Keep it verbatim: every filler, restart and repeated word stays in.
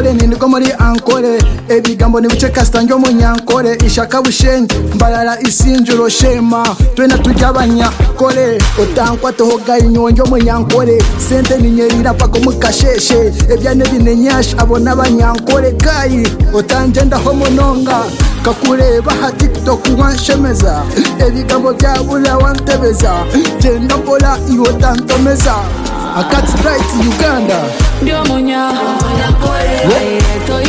munyankore nindigo muri ankore ebigambo nibuce kastange munyankore ishaka bushenge mbalala isinjuro shema twena tujabanya kore otankwa tohoga inyonjo munyankore sente ninyerira pako mukasheshe ebyane binenyash abona abanyankore kai otangenda ho mononga kakureba ha TikTok wanshemeza ebigambo byabula wantebeza genda bola iwo tantomeza akati right Uganda ndio munya kore